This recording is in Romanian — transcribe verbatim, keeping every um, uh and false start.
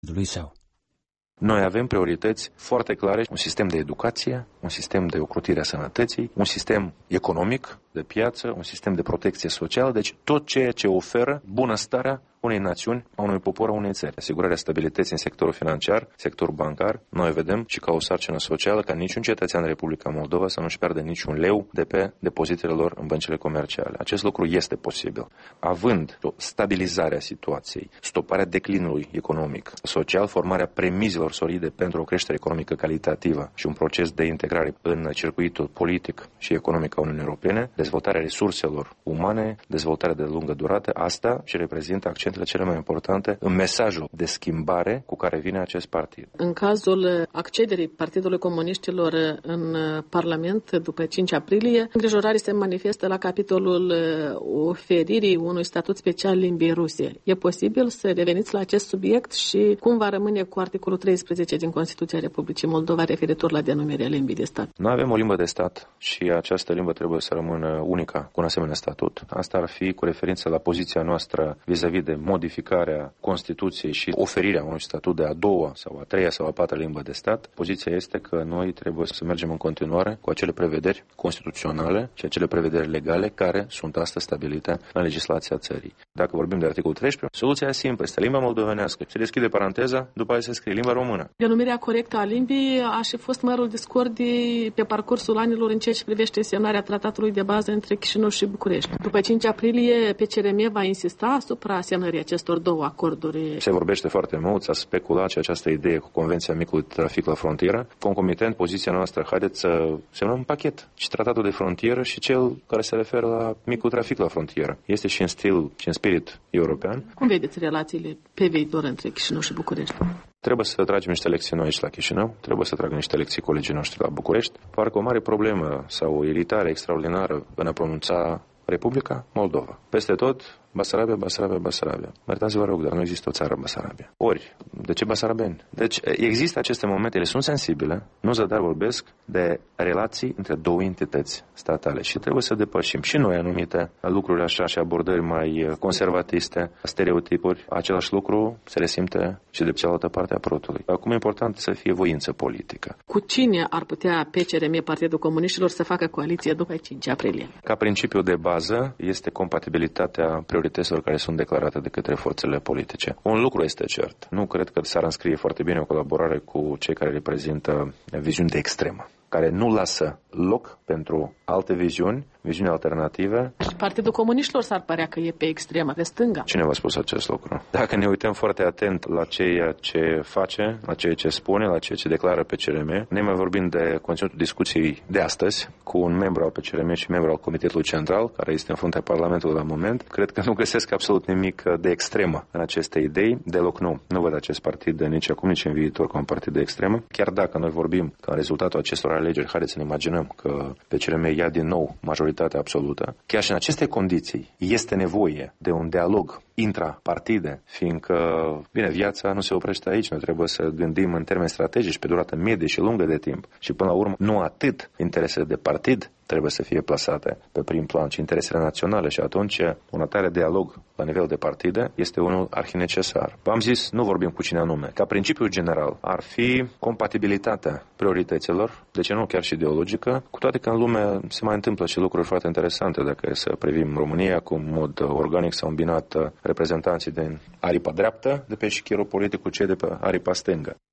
lui său. Noi avem priorități foarte clare, un sistem de educație, un sistem de ocrotire a sănătății, un sistem economic de piață, un sistem de protecție socială, deci tot ceea ce oferă bunăstarea unei națiuni, a unui popor, a unei țări. Asigurarea stabilității în sectorul financiar, sectorul bancar, noi vedem și ca o sarcină socială ca niciun cetățean în Republica Moldova să nu-și piardă niciun leu de pe depozitele lor în băncile comerciale. Acest lucru este posibil. Având o stabilizare a situației, stoparea declinului economic, social, formarea premizelor solide pentru o creștere economică calitativă și un proces de integrare în circuitul politic și economic a Uniunii Europene, dezvoltarea resurselor umane, dezvoltarea de lungă durată, asta și reprezintă accentele cele mai importante în mesajul de schimbare cu care vine acest partid. În cazul accederii Partidului Comuniștilor în Parlament după cinci aprilie, îngrijorarea se manifestă la capitolul oferirii unui statut special limbii ruse. E posibil să reveniți la acest subiect și cum va rămâne cu articolul treisprezece din Constituția Republicii Moldova referitor la denumirea limbii de stat? Noi avem o limbă de stat și această limbă trebuie să rămână unică cu un asemenea statut. Asta ar fi cu referință la poziția noastră vis-a-vis de modificarea Constituției și oferirea unui statut de a doua sau a treia sau a patra limbă de stat. Poziția este că noi trebuie să mergem în continuare cu acele prevederi constituționale și acele prevederi legale care sunt astăzi stabilite în legislația țării. Dacă vorbim de articolul treisprezece, soluția e simplă, este limba moldovenească. Se deschide paranteza, după aceea se scrie limba română. Denumirea corectă a limbii a și fost mărul discordii pe parcursul anilor în ceea ce privește semnarea tratatului de bază între Chișinău și București. După cinci aprilie, P C R M va insista asupra semnării acestor două acorduri. Se vorbește foarte mult, s-a speculat și această idee cu Convenția Micului Trafic la Frontieră. Concomitent, poziția noastră, haideți să semnăm un pachet. Și tratatul de frontieră și cel care se referă la Micul Trafic la Frontieră. Este și în stil și în spirit european. Cum vedeți relațiile pe viitor între Chișinău și București? Trebuie să tragem niște lecții noi aici la Chișinău, trebuie să tragem niște lecții colegii noștri la București. Parcă o mare problemă sau o iritare extraordinară în a pronunța Republica Moldova. Peste tot, Basarabia, Basarabia, Basarabia. Mă iertați, vă rog, dar nu există o țară Basarabia. Ori, de ce basarabeni? Deci, există aceste momente, ele sunt sensibile, nu zadar vorbesc de relații între două entități statale și trebuie să depășim și noi anumite lucruri așa și abordări mai conservatiste, stereotipuri. Același lucru se resimte și de cealaltă parte a protului. Acum e important să fie voință politică. Cu cine ar putea P C R M, Partidul Comuniștilor, să facă coaliție după cinci aprilie? Ca principiu de bază este compatibilitatea priorităților care sunt declarate de către forțele politice. Un lucru este cert. Nu cred că s-ar înscrie foarte bine o colaborare cu cei care reprezintă viziuni de extremă, care nu lasă loc pentru alte viziuni, viziuni alternative. Și Partidul Comuniștilor s-ar părea că e pe extremă, de stânga. Cine v-a spus acest lucru? Dacă ne uităm foarte atent la ceea ce face, la ceea ce spune, la ceea ce declară P C R M, ne mai vorbim de conținutul discuției de astăzi cu un membru al P C R M și membru al Comitetului Central, care este în fruntea Parlamentului la moment. Cred că nu găsesc absolut nimic de extremă în aceste idei. Deloc nu. Nu văd acest partid nici acum, nici în viitor ca un partid de extremă. Chiar dacă noi vorbim că în rezultatul acestor alegeri, haideți să ne imaginăm că P C R M ia din nou majoritatea absolută. Chiar și în aceste condiții este nevoie de un dialog intrapartide, fiindcă, bine, viața nu se oprește aici. Noi trebuie să gândim în termeni strategici pe durată medie și lungă de timp. Și până la urmă, nu atât interesele de partid trebuie să fie plasate pe prim plan, ci interesele naționale și atunci un atare dialog la nivel de partide este unul arhinecesar. V-am zis, nu vorbim cu cine anume. Ca principiu general ar fi compatibilitatea priorităților, de ce nu chiar și ideologică, cu toate că în lume se mai întâmplă și lucruri foarte interesante. Dacă e să privim România, cu în mod organic s-au îmbinat reprezentanții din aripa dreaptă de pe șichierul politic cu cei de pe aripa stângă.